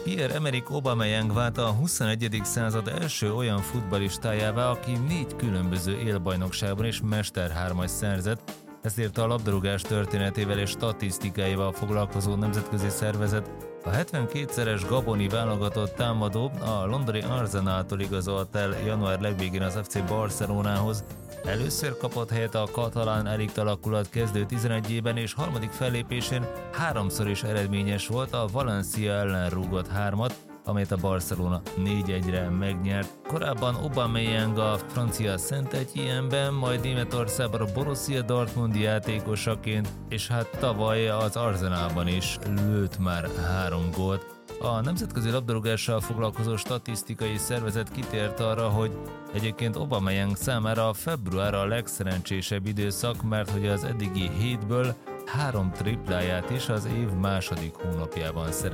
Pierre-Emerick Aubameyang vált a 21. század első olyan futballistájává, aki 4 különböző élbajnokságban és mesterhármas szerzett, ezt írta a labdarúgás történetével és statisztikáival foglalkozó nemzetközi szervezet. A 72-szeres gaboni válogatott támadó a londoni Arsenaltól igazolt el január legvégén az FC Barcelonához. Először kapott helyet a katalán elitt alakulat kezdő 11-ében, és harmadik fellépésén háromszor is eredményes volt, a Valencia ellen rúgott 3-at, amelyet a Barcelona 4-1-re megnyert. Korábban Aubameyang a francia Saint-Étienne-ben, majd Németországban a Borussia Dortmund játékosaként, és hát tavaly az Arsenalban is lőtt már 3 gólt. A Nemzetközi Labdarúgással foglalkozó statisztikai szervezet kitért arra, hogy egyébként Aubameyang számára a február a legszerencsésebb időszak, mert hogy az eddigi 7-ből 3 tripláját is az év második hónapjában szerezte.